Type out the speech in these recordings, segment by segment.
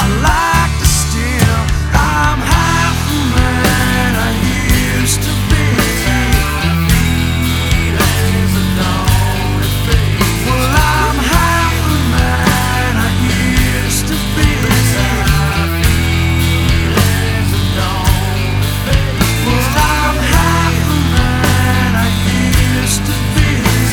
I like to steal. I'm half the man I used to be. Well, I'm half the man I used to be. Well, I'm half the man I used to be.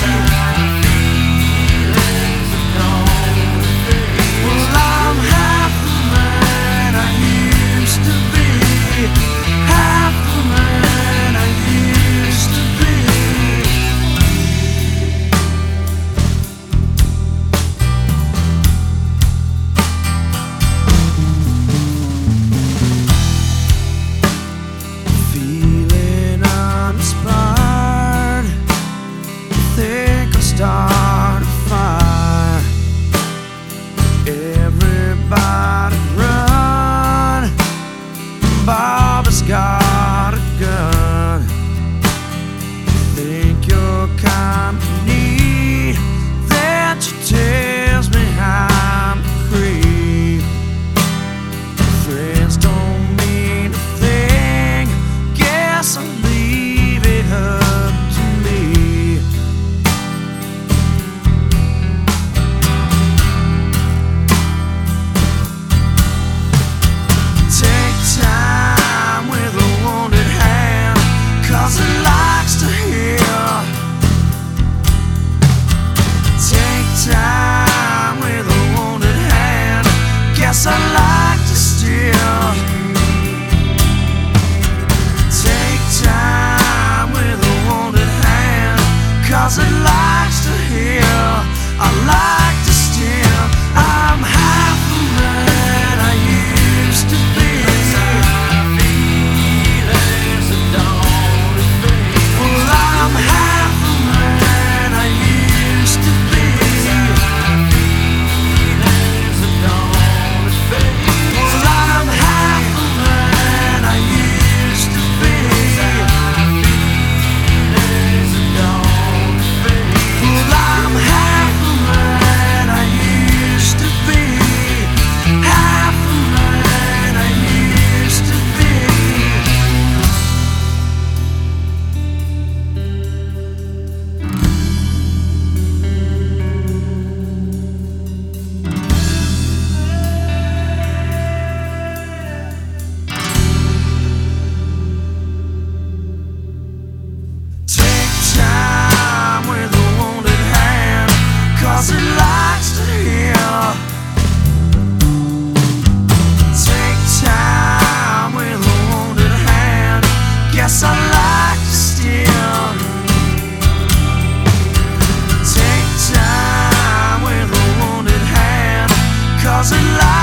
Well, I'm half the man I used to be. Half the man I used to be. Feeling uninspired, think I'll start a fire. Everybody run, Bob's got a gun. Think you're kind of neat, that you tells me I'm a creep. Friends don't mean a thing, guess I'll leave it up to me. Take time with a wounded hand, 'cause it likes to heal. Take time with a wounded hand, guess I like to steal. Take time with a wounded hand, 'cause it likes to heal. I like to steal. I'm half the man I used to be. Well, I'm half the man I used to be. Well, I'm half the man I used to be. Well, I'm half the man I used to be. Half the man I used to be. Take time with a wounded hand, 'cause it likes to heal. Take time with a wounded hand, guess I like to steal. Take time with a wounded hand, 'cause it likes